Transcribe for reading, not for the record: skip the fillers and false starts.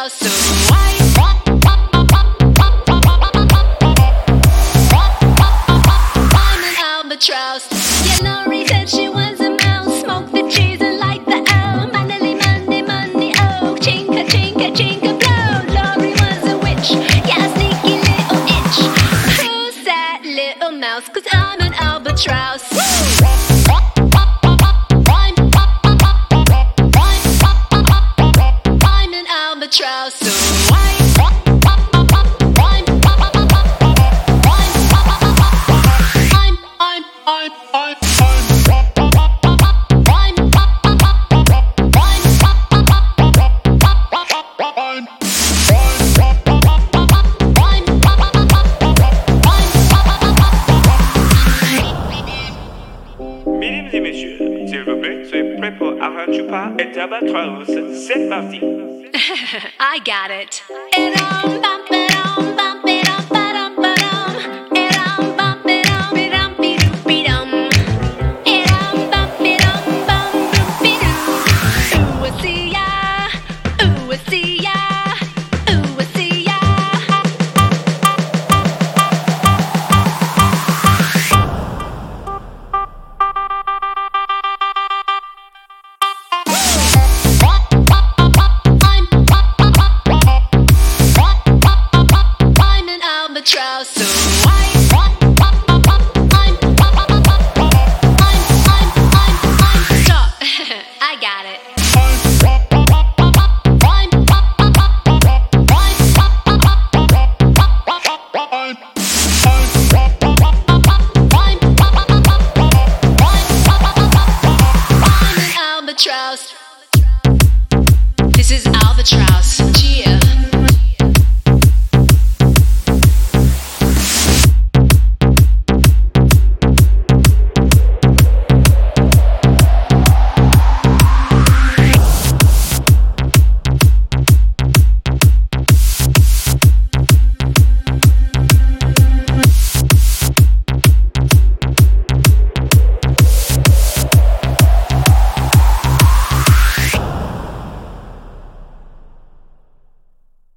albatross. I'm an albatross. Yeah, Laurie said she was a mouse. Smoke the cheese and light the L. Money, money, money, oh. Chinka, chinka, chinka, blow. Laurie was a witch. Yeah, sneaky little itch. Who's that little mouse? 'Cause I'm an albatross. I'm an albatross. Mesdames et messieurs, s'il vous plaît, soyez prêts pour Aranchupa et Albatross. C'est parti. I got it.